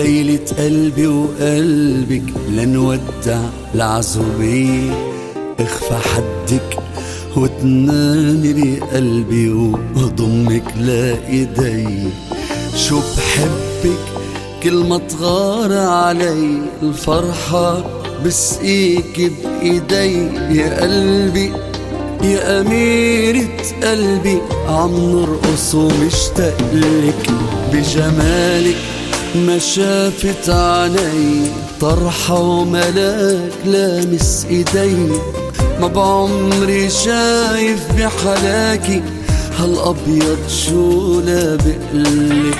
ليلة قلبي وقلبك لنودع العزوبية، اخفى حدك وتنامي بقلبي وضمك لايدي. شو بحبك كل ما تغار علي الفرحة بسقيك بإيدي. يا قلبي يا أميرة قلبي عم نرقص ومشتاقلك، بجمالك ما شافت عيني طرحة وملاك لامس ايدي. ما بعمري شايف بحلاكي هالأبيض شو لا بقلك.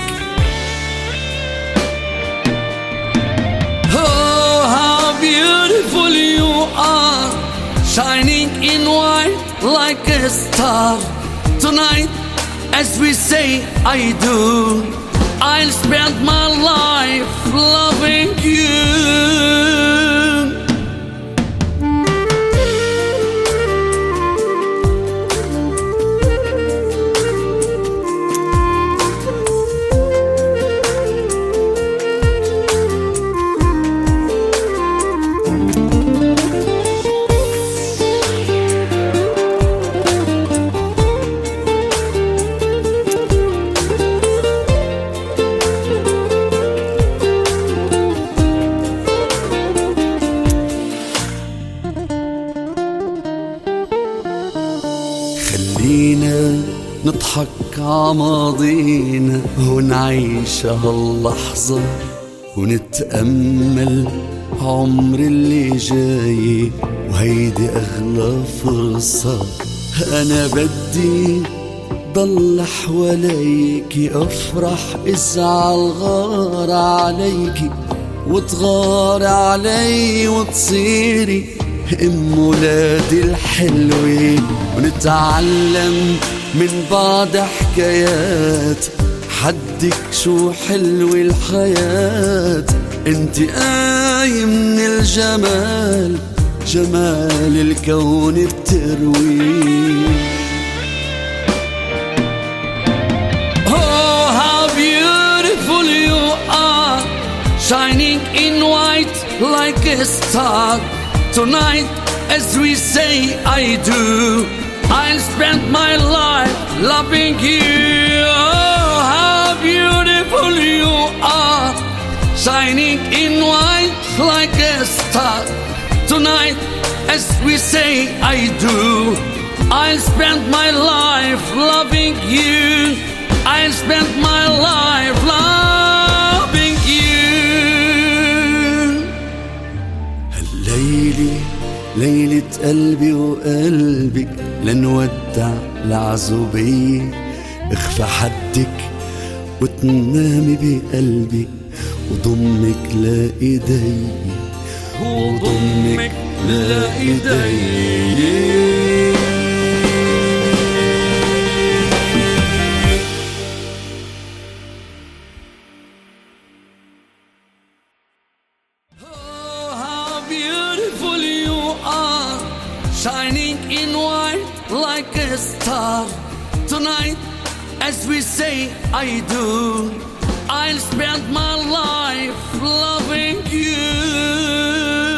Oh, how beautiful you are, shining in white like a star. Tonight, as we say I do, I'll spend my life loving you. خلينا نضحك عماضينا ونعيش هاللحظة ونتأمل عمر اللي جاي، وهيدي أغلى فرصة. أنا بدي ضل حواليكي، أفرح ازعل غار عليكي، وتغار علي وتصيري ام ولادي الحلوة. ونتعلم من بعض حكايات، حدك شو حلوة الحياة. انت آية من الجمال، جمال الكون بتروي. Oh, how beautiful you are, shining in white like a star. Tonight, as we say I do, I'll spend my life loving you. Oh, how beautiful you are, shining in white like a star. Tonight, as we say I do, I'll spend my life loving you. I'll spend my life loving you. الليلة ليلة قلبي وقلبك لنودع العزوبية، اخفى حدك وتنامي بقلبي وضمك لايدي، وضمك لايدي. Beautiful you are, shining in white like a star. Tonight, as we say I do, I'll spend my life loving you.